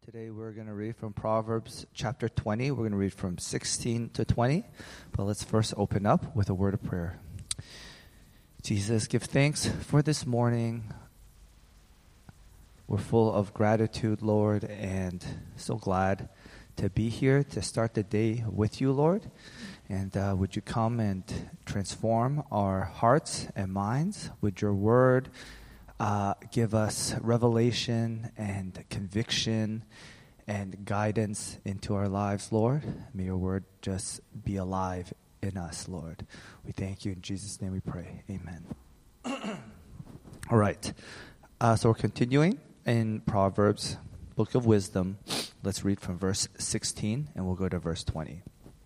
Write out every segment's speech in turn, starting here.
Today we're going to read from Proverbs chapter 20. We're going to read from 16 to 20. But let's first open up with a word of prayer. Jesus, give thanks for this morning. We're full of gratitude, Lord, and so glad to be here to start the day with you, Lord. And would you come and transform our hearts and minds with your word? Give us revelation and conviction and guidance into our lives, Lord. May your word just be alive in us, Lord. We thank you. In Jesus' name we pray. Amen. All right. So we're continuing in Proverbs, Book of Wisdom. Let's read from verse 16 and we'll go to verse 20.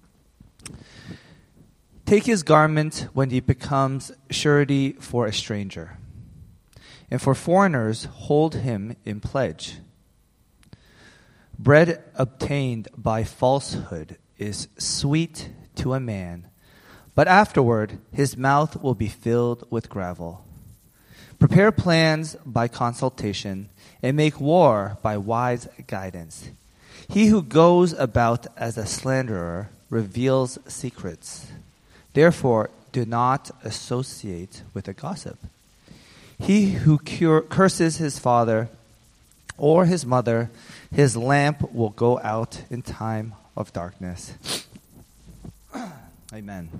Take his garment when he becomes surety for a stranger. And for foreigners, hold him in pledge. Bread obtained by falsehood is sweet to a man, but afterward his mouth will be filled with gravel. Prepare plans by consultation, and make war by wise guidance. He who goes about as a slanderer reveals secrets. Therefore, do not associate with a gossip. He who curses his father or his mother, his lamp will go out in time of darkness. Amen.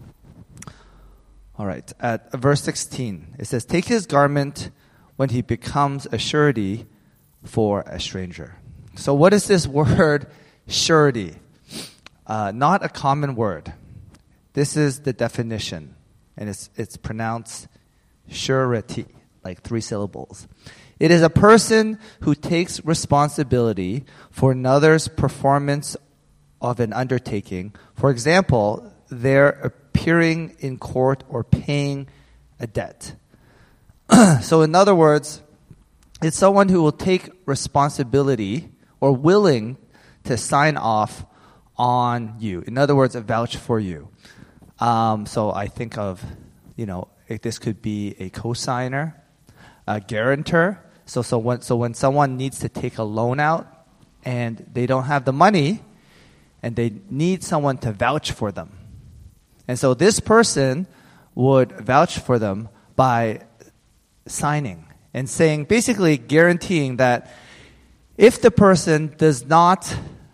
All right, at verse 16, it says, take his garment when he becomes a surety for a stranger. So what is this word, surety? Not a common word. This is the definition, and it's pronounced surety, like 3 syllables. It is a person who takes responsibility for another's performance of an undertaking. For example, they're appearing in court or paying a debt. So in other words, it's someone who will take responsibility or willing to sign off on you. In other words, vouch for you. So I think of, this could be a cosigner, a guarantor. So when someone needs to take a loan out and they don't have the money and they need someone to vouch for them. And so this person would vouch for them by signing and saying, basically guaranteeing that if the person does not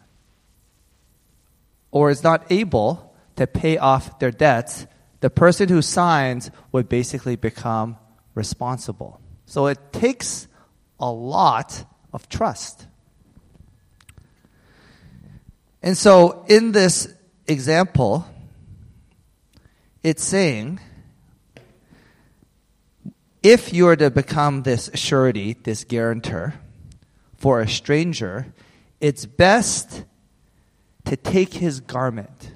or is not able to pay off their debts, the person who signs would basically become responsible. So it takes a lot of trust. And so in this example, it's saying, if you are to become this surety, this guarantor, for a stranger, it's best to take his garment.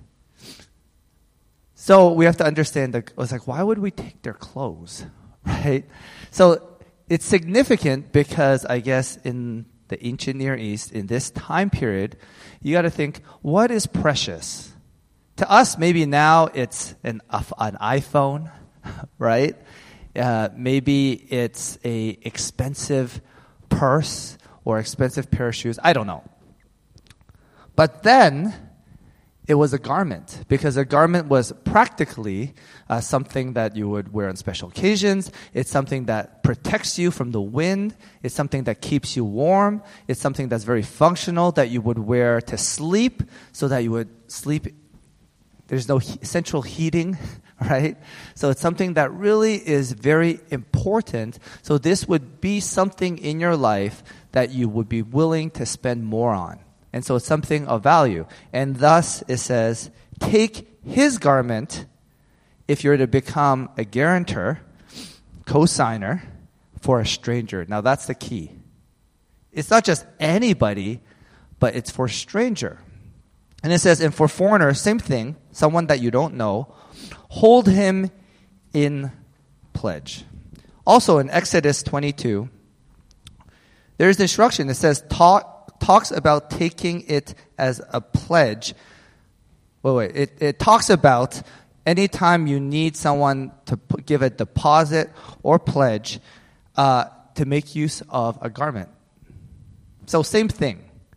So we have to understand that it's like, why would we take their clothes, right? So it's significant because I guess in the ancient Near East, in this time period, you got to think, what is precious? To us, maybe now it's an iPhone, right? Maybe it's a expensive purse or expensive pair of shoes. I don't know. But then it was a garment, because a garment was practically something that you would wear on special occasions. It's something that protects you from the wind. It's something that keeps you warm. It's something that's very functional that you would wear to sleep so that you would sleep. There's no central heating, right? So it's something that really is very important. So this would be something in your life that you would be willing to spend more on. And so it's something of value. And thus it says, take his garment if you're to become a guarantor, cosigner, for a stranger. Now that's the key. It's not just anybody, but it's for a stranger. And it says, and for foreigner, same thing, someone that you don't know, hold him in pledge. Also in Exodus 22, there's the instruction that says, talks about taking it as a pledge. It talks about anytime you need someone to give a deposit or pledge to make use of a garment. So same thing.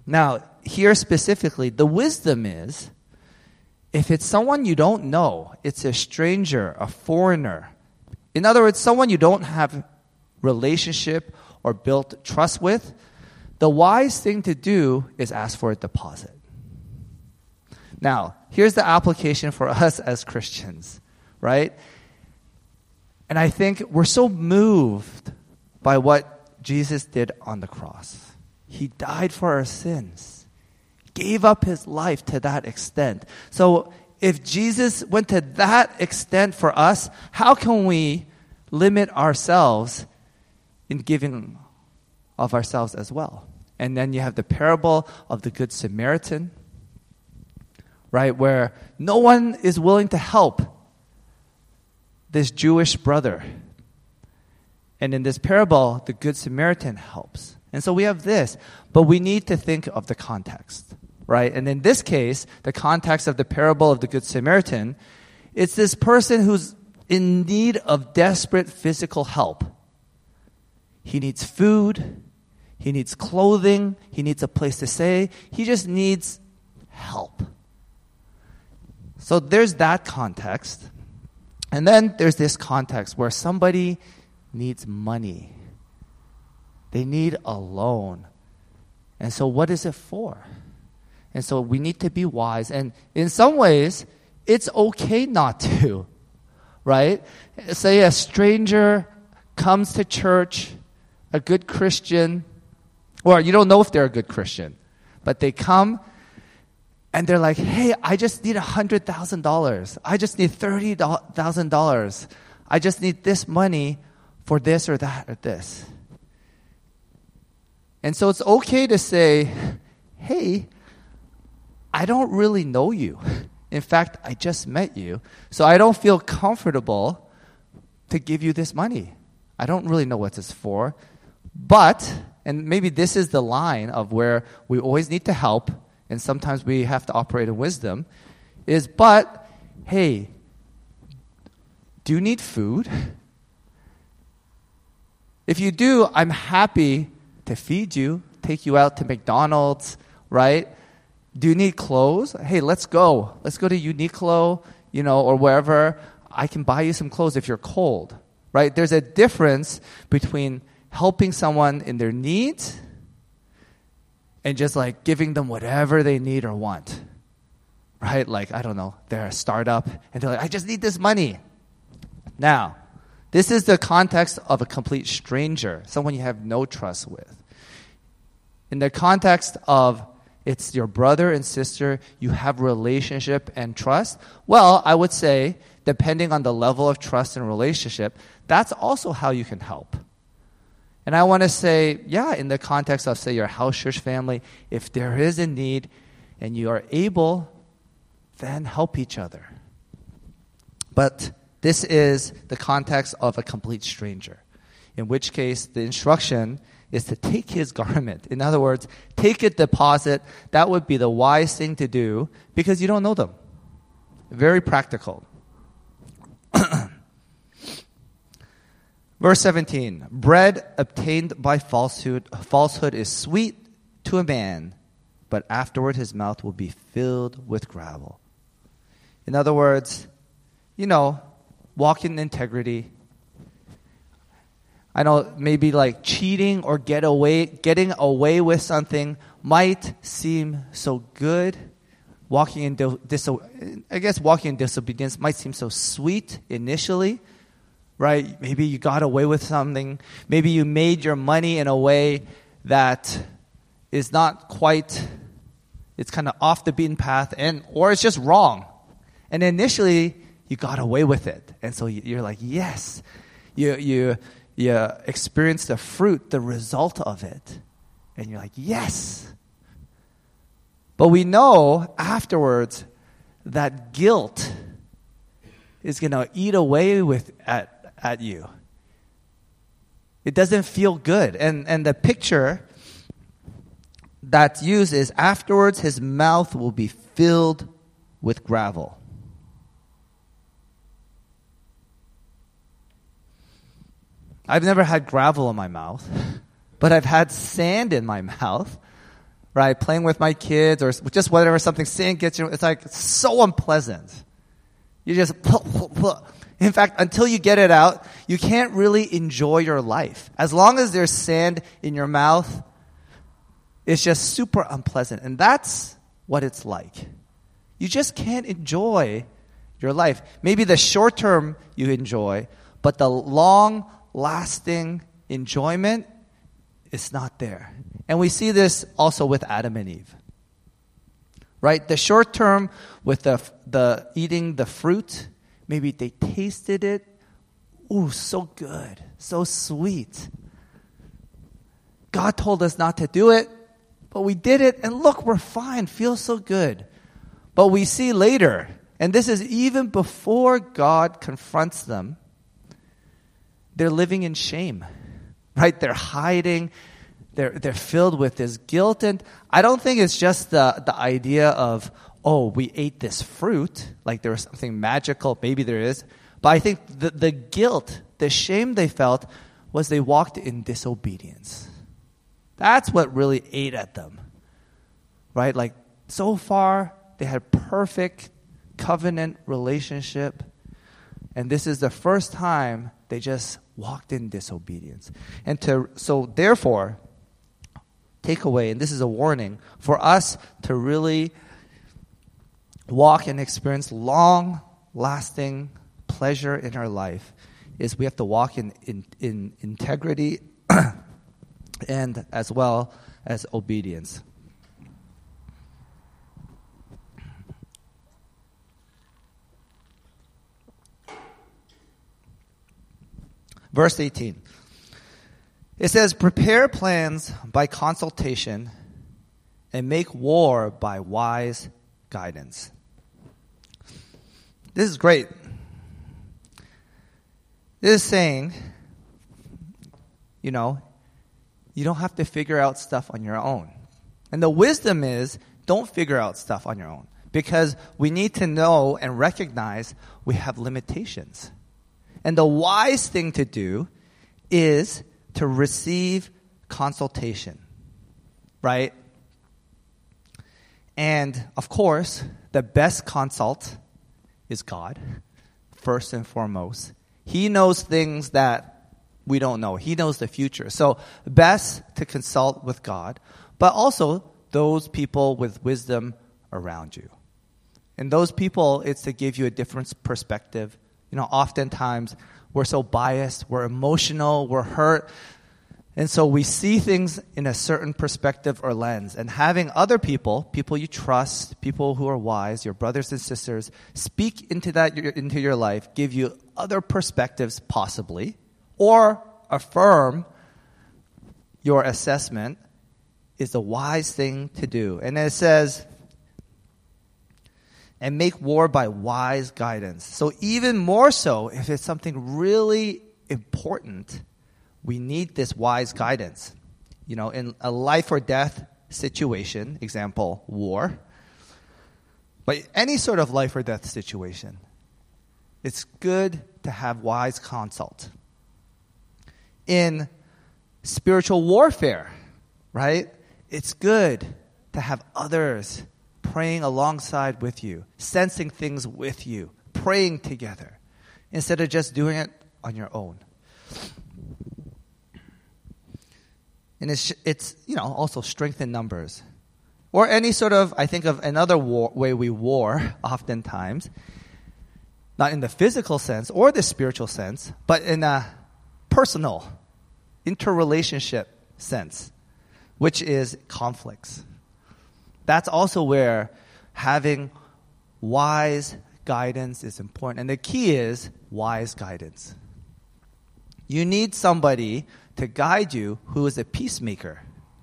Now, here specifically, the wisdom is, if it's someone you don't know, it's a stranger, a foreigner. In other words, someone you don't have relationship or built trust with, the wise thing to do is ask for a deposit. Now, here's the application for us as Christians, right? And I think we're so moved by what Jesus did on the cross. He died for our sins, gave up his life to that extent. So if Jesus went to that extent for us, how can we limit ourselves in giving of ourselves as well? And then you have the parable of the Good Samaritan, right, where no one is willing to help this Jewish brother. And in this parable, the Good Samaritan helps. And so we have this, but we need to think of the context, right? And in this case, the context of the parable of the Good Samaritan, it's this person who's in need of desperate physical help. He needs food, he needs clothing, he needs a place to stay, he just needs help. So there's that context. And then there's this context where somebody needs money. They need a loan. And so what is it for? And so we need to be wise. And in some ways, it's okay not to, right? Say a stranger comes to church, a good Christian, or you don't know if they're a good Christian, but they come and they're like, hey, I just need $100,000. I just need $30,000. I just need this money for this or that or this. And so it's okay to say, hey, I don't really know you. In fact, I just met you, so I don't feel comfortable to give you this money. I don't really know what this is for. But, and maybe this is the line of where we always need to help, and sometimes we have to operate in wisdom, is, but, hey, do you need food? If you do, I'm happy to feed you, take you out to McDonald's, right? Do you need clothes? Hey, let's go. Let's go to Uniqlo, or wherever. I can buy you some clothes if you're cold, right? There's a difference between helping someone in their needs and just like giving them whatever they need or want, right? Like, I don't know, they're a startup and they're like, I just need this money. Now, this is the context of a complete stranger, someone you have no trust with. In the context of it's your brother and sister, you have relationship and trust, well, I would say, depending on the level of trust and relationship, that's also how you can help. And I want to say, yeah, in the context of, say, your house church family, if there is a need and you are able, then help each other. But this is the context of a complete stranger, in which case the instruction is to take his garment. In other words, take a deposit. That would be the wise thing to do because you don't know them. Very practical. Verse 17, bread obtained by falsehood is sweet to a man, but afterward his mouth will be filled with gravel. In other words, walk in integrity. I know maybe like cheating or getting away with something might seem so good. Walking in disobedience might seem so sweet initially, right? Maybe you got away with something. Maybe you made your money in a way that is not quite, it's kind of off the beaten path, or it's just wrong. And initially, you got away with it. And so you're like, yes, you experience the fruit, the result of it. And you're like, yes. But we know afterwards that guilt is going to eat away at you. It doesn't feel good. And the picture that's used is afterwards his mouth will be filled with gravel. I've never had gravel in my mouth, but I've had sand in my mouth, right? Playing with my kids or just whatever, something sin gets you, it's like so unpleasant. You just, in fact, until you get it out, you can't really enjoy your life. As long as there's sand in your mouth, it's just super unpleasant. And that's what it's like. You just can't enjoy your life. Maybe the short term you enjoy, but the long-lasting enjoyment is not there. And we see this also with Adam and Eve. Right? The short term with the eating the fruit, maybe they tasted it. Ooh, so good. So sweet. God told us not to do it, but we did it, and look, we're fine. Feels so good. But we see later, and this is even before God confronts them, they're living in shame. Right? They're hiding. They're filled with this guilt. And I don't think it's just the idea of, oh, we ate this fruit, like there was something magical. Maybe there is. But I think the guilt, the shame they felt was they walked in disobedience. That's what really ate at them. Right? Like so far, they had perfect covenant relationship. And this is the first time they just walked in disobedience. And so therefore, take away, and this is a warning, for us to really walk and experience long-lasting pleasure in our life is we have to walk in integrity and as well as obedience. Verse 18. It says, prepare plans by consultation and make war by wise guidance. This is great. This is saying, you don't have to figure out stuff on your own. And the wisdom is, don't figure out stuff on your own. Because we need to know and recognize we have limitations. And the wise thing to do is to receive consultation, right? And, of course, the best consult is God, first and foremost. He knows things that we don't know. He knows the future. So, best to consult with God, but also those people with wisdom around you. And those people, it's to give you a different perspective. Oftentimes, we're so biased, we're emotional, we're hurt. And so we see things in a certain perspective or lens. And having other people you trust, people who are wise, your brothers and sisters, speak into your life, give you other perspectives possibly, or affirm your assessment is the wise thing to do. And it says, and make war by wise guidance. So even more so, if it's something really important, we need this wise guidance. In a life or death situation, example, war, but any sort of life or death situation, it's good to have wise consult. In spiritual warfare, right? It's good to have others praying alongside with you, sensing things with you, praying together, instead of just doing it on your own. And it's also strength in numbers. Or any sort of, I think of another way we war oftentimes, not in the physical sense or the spiritual sense, but in a personal, interrelationship sense, which is conflicts. That's also where having wise guidance is important. And the key is wise guidance. You need somebody to guide you who is a peacemaker.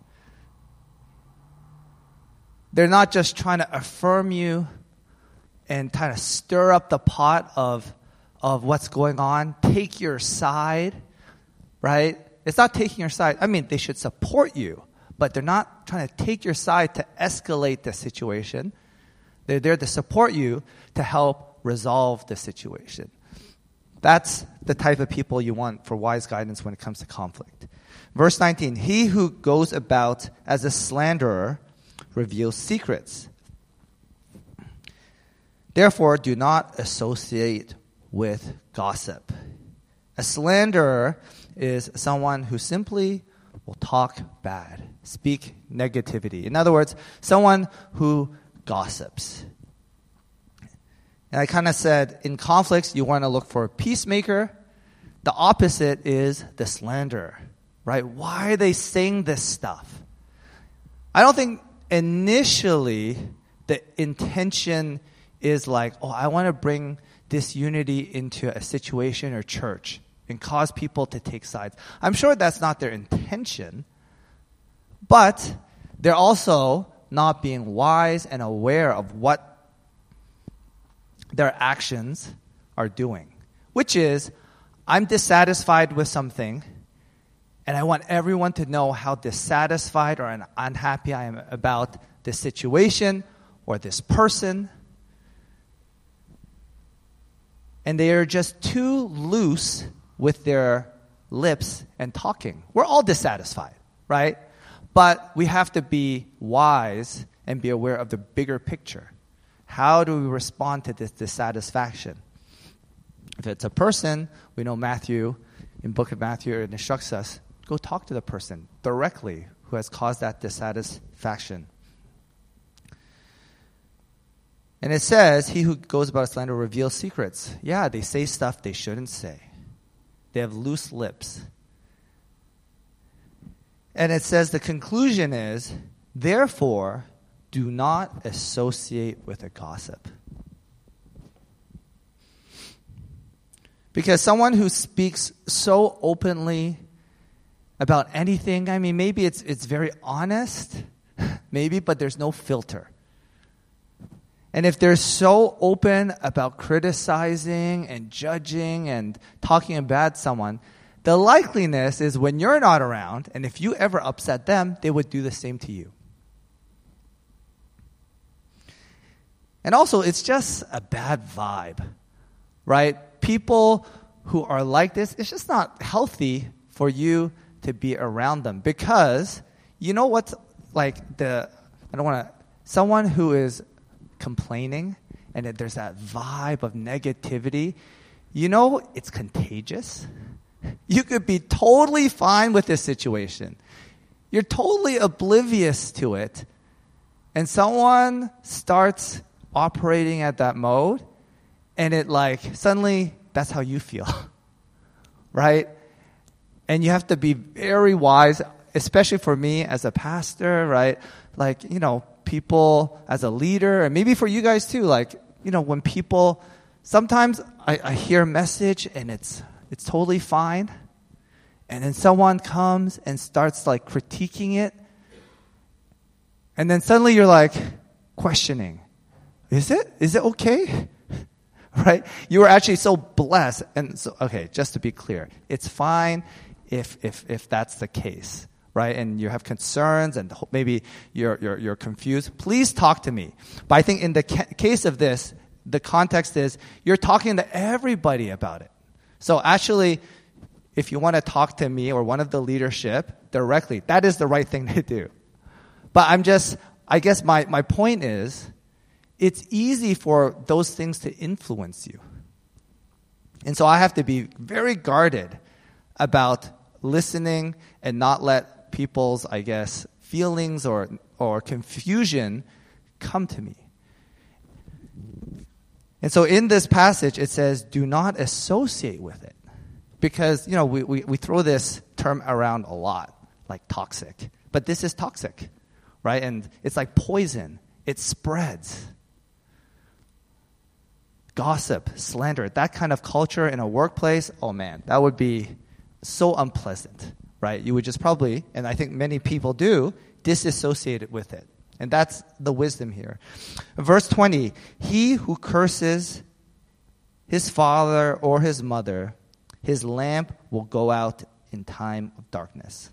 They're not just trying to affirm you and kind of stir up the pot of what's going on, take your side, right? It's not taking your side. I mean, they should support you, but they're not trying to take your side to escalate the situation. They're there to support you to help resolve the situation. That's the type of people you want for wise guidance when it comes to conflict. Verse 19, he who goes about as a slanderer reveals secrets. Therefore, do not associate with gossip. A slanderer is someone who simply will talk bad, speak negativity. In other words, someone who gossips. And I kind of said, in conflicts, you want to look for a peacemaker. The opposite is the slanderer, right? Why are they saying this stuff? I don't think initially the intention is like, oh, I want to bring disunity into a situation or church and cause people to take sides. I'm sure that's not their intention, but they're also not being wise and aware of what their actions are doing, which is, I'm dissatisfied with something, and I want everyone to know how dissatisfied or unhappy I am about this situation or this person. And they are just too loose with their lips and talking. We're all dissatisfied, right? But we have to be wise and be aware of the bigger picture. How do we respond to this dissatisfaction? If it's a person, we know Matthew, in book of Matthew, it instructs us, go talk to the person directly who has caused that dissatisfaction. And it says, he who goes about slander reveals secrets. Yeah, they say stuff they shouldn't say. They have loose lips. And it says the conclusion is, therefore, do not associate with a gossip. Because someone who speaks so openly about anything, I mean, maybe it's very honest, maybe, but there's no filter. And if they're so open about criticizing and judging and talking about someone, the likeliness is when you're not around, and if you ever upset them, they would do the same to you. And also, it's just a bad vibe, right? People who are like this, it's just not healthy for you to be around them. Because you know what's like someone who is complaining and there's that vibe of negativity, you know it's contagious. You could be totally fine with this situation. You're totally oblivious to it. And someone starts operating at that mode, and it suddenly that's how you feel, right? And you have to be very wise, especially for me as a pastor, right? People as a leader, and maybe for you guys too, when people, sometimes I hear a message and it's totally fine, and then someone comes and starts critiquing it, and then suddenly you're questioning, is it okay? Right? You were actually so blessed. And so, okay, just to be clear, it's fine if that's the case, right? And you have concerns and maybe you're confused. Please talk to me. But I think in the case of this, the context is you're talking to everybody about it. So actually, if you want to talk to me or one of the leadership directly, that is the right thing to do. But I guess my point is, it's easy for those things to influence you. And so I have to be very guarded about listening and not let people's, feelings or confusion come to me. And so in this passage, it says, do not associate with it. Because, we throw this term around a lot, like toxic. But this is toxic, right? And it's like poison. It spreads. Gossip, slander, that kind of culture in a workplace, oh man, that would be so unpleasant, right? You would just probably, and I think many people do, disassociate with it. And that's the wisdom here. Verse 20, he who curses his father or his mother, his lamp will go out in time of darkness.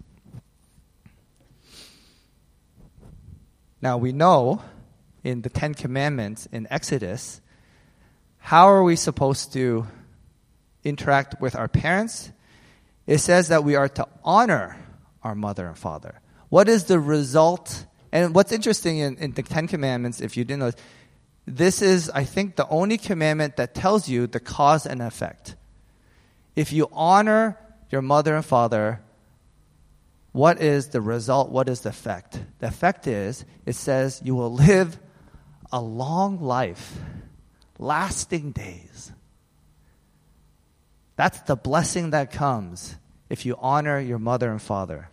Now we know in the Ten Commandments in Exodus, how are we supposed to interact with our parents? It says that we are to honor our mother and father. What is the result And what's interesting in the Ten Commandments, if you didn't know, this is, I think, the only commandment that tells you the cause and effect. If you honor your mother and father, what is the result? What is the effect? The effect is, it says you will live a long life, lasting days. That's the blessing that comes if you honor your mother and father.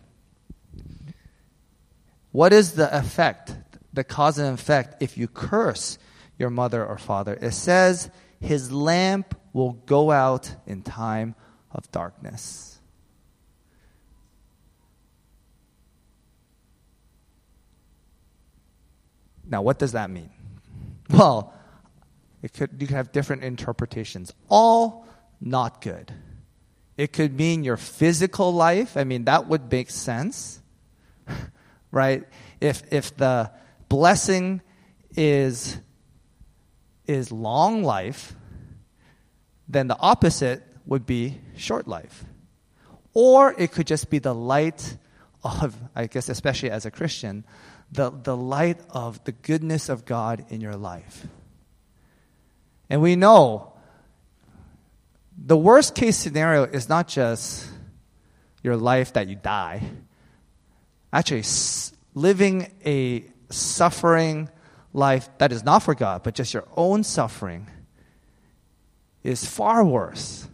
What is the effect, the cause and effect, if you curse your mother or father? It says, his lamp will go out in time of darkness. Now, what does that mean? Well, you could have different interpretations. All not good. It could mean your physical life. I mean, that would make sense, right? If the blessing is long life, then the opposite would be short life. Or it could just be the light of, I guess especially as a Christian, the light of the goodness of God in your life. And we know the worst case scenario is not just your life that you die. Actually, living a suffering life that is not for God, but just your own suffering, is far worse.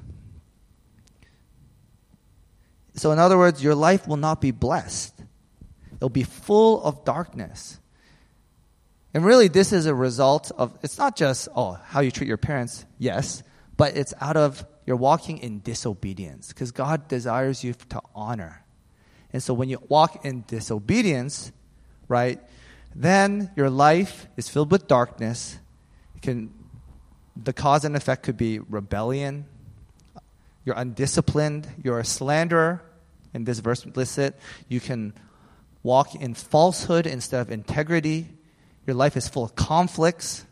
So in other words, your life will not be blessed. It'll be full of darkness. And really, this is a result of, it's not just, how you treat your parents, yes, but it's out of, you're walking in disobedience, because God desires you to honor. And so when you walk in disobedience, right, then your life is filled with darkness. The cause and effect could be rebellion. You're undisciplined. You're a slanderer. In this verse listed, you can walk in falsehood instead of integrity. Your life is full of conflicts.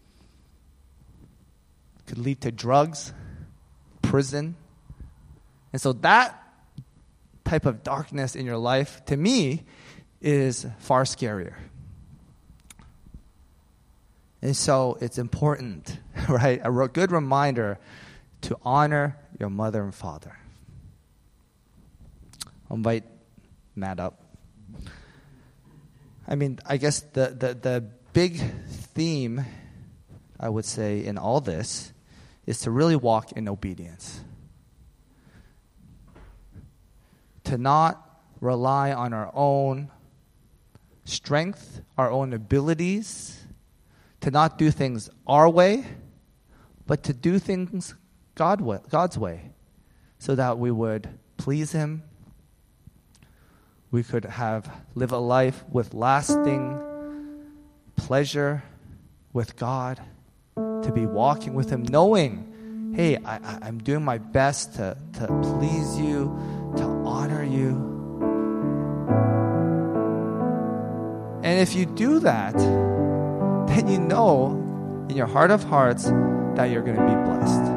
It could lead to drugs, prison. And so that type of darkness in your life, to me, is far scarier. And so it's important, right? A good reminder to honor your mother and father. I'll invite Matt up. I mean, I guess the big theme, I would say, in all this is to really walk in obedience. To not rely on our own strength, our own abilities, to not do things our way, but to do things God's way, so that we would please Him. We could live a life with lasting pleasure with God, to be walking with Him, knowing, hey, I'm doing my best to please you, to honor you. And if you do that, then you know in your heart of hearts that you're going to be blessed.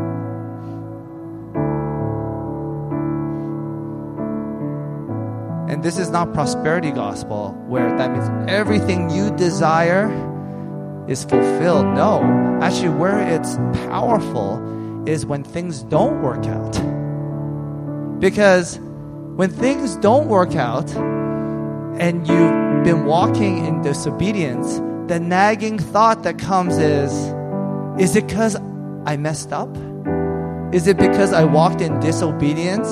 And this is not prosperity gospel, where that means everything you desire is fulfilled. No, actually where it's powerful is when things don't work out. Because when things don't work out and you've been walking in disobedience, the nagging thought that comes is it because I messed up? Is it because I walked in disobedience?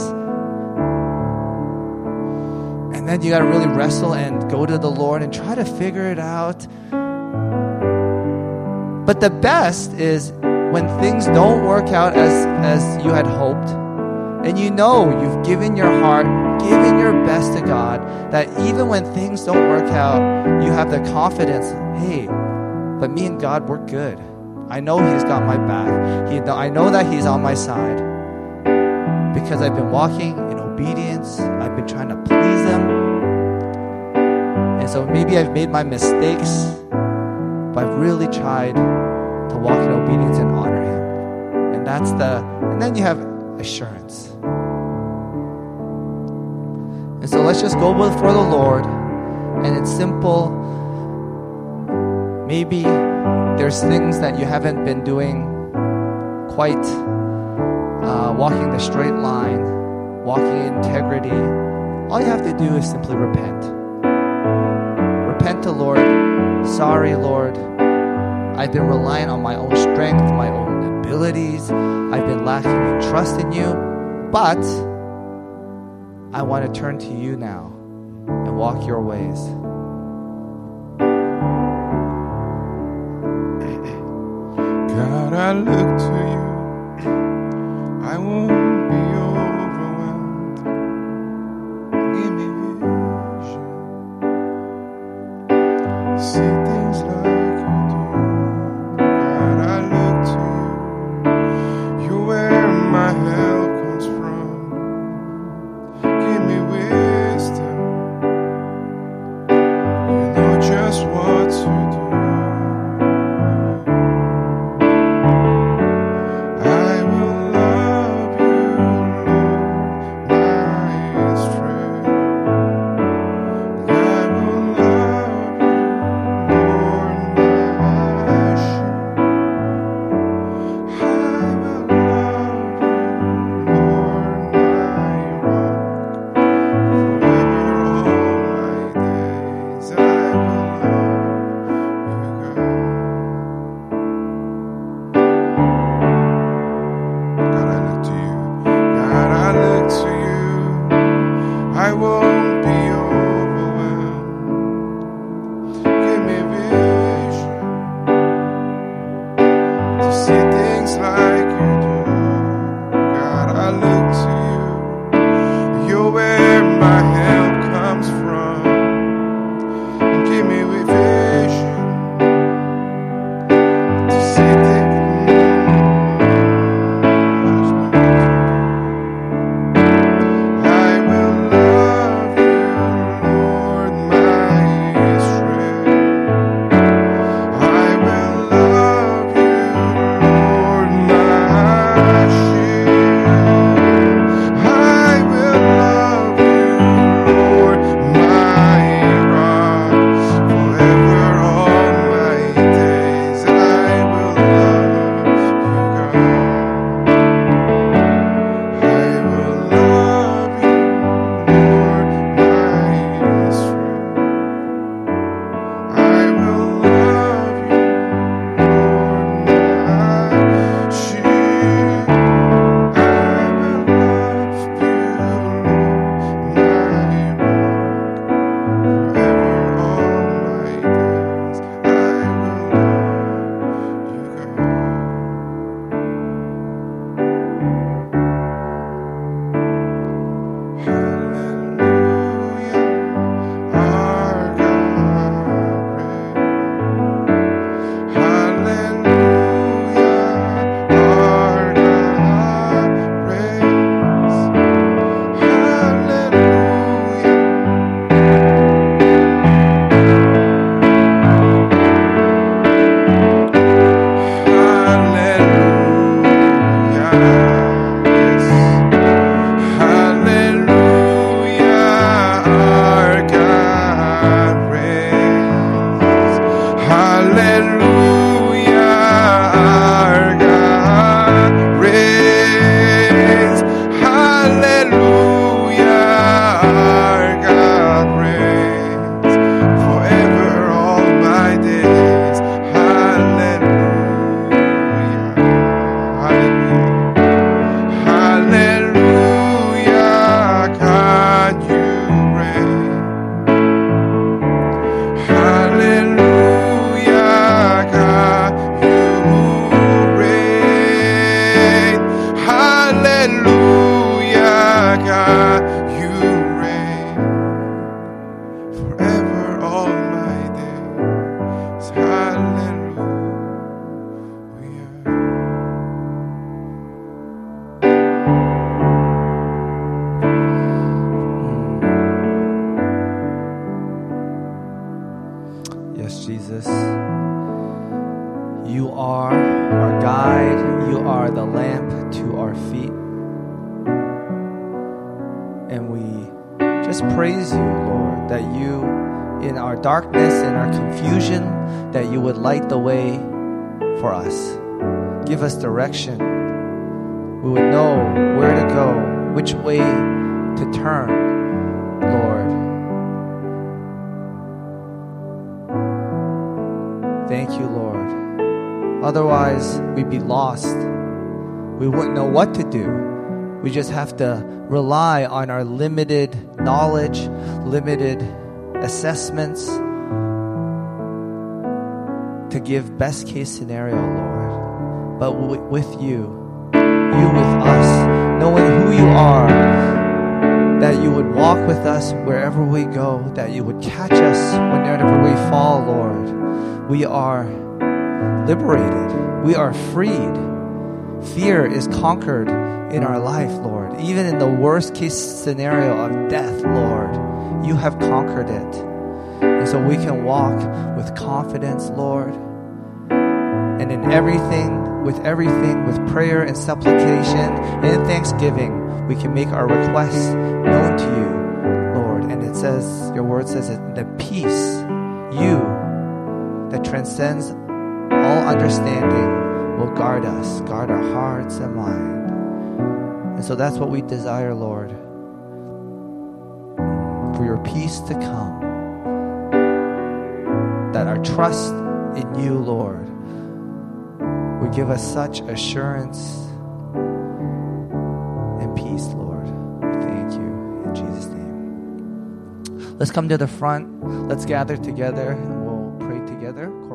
And then you got to really wrestle and go to the Lord and try to figure it out. But the best is when things don't work out as you had hoped, and you know you've given your heart, given your best to God, that even when things don't work out, you have the confidence, hey, but me and God, we're good. I know He's got my back. I know that He's on my side. Because I've been walking in obedience. I've been trying to please Him. And so maybe I've made my mistakes, but I've really tried to walk in obedience and honor Him. And then you have assurance. And so let's just go before the Lord And it's simple. Maybe there's things that you haven't been doing quite, walking the straight line, walking in integrity. All you have to do is simply repent. Repent to Lord. Sorry, Lord. I've been relying on my own strength, my own abilities. I've been lacking in trust in you. But I want to turn to you now and walk your ways. God, I look to you. I won't be overwhelmed. Give me vision. See things like you do. God, I look to you. You're where my help comes from. Give me wisdom. You know just what to do. in our darkness, in our confusion, that you would light the way for us. Give us direction. We would know where to go, which way to turn, Lord. Thank you, Lord. Otherwise, we'd be lost. We wouldn't know what to do. We just have to rely on our limited knowledge, limited assessments to give best case scenario, Lord. But with you with us, knowing who you are, that you would walk with us wherever we go, that you would catch us whenever we fall, Lord. We are liberated. We are freed. Fear is conquered in our life, Lord. Even in the worst case scenario of death, Lord, you have conquered it. And so we can walk with confidence, Lord. And in everything, with prayer and supplication and thanksgiving, we can make our requests known to you, Lord. And it says, your word says that the peace, you, that transcends all understanding, will guard us, guard our hearts and mind. And so that's what we desire, Lord, for your peace to come, that our trust in you, Lord, would give us such assurance and peace, Lord. We thank you in Jesus' name. Let's come to the front. Let's gather together and we'll pray together.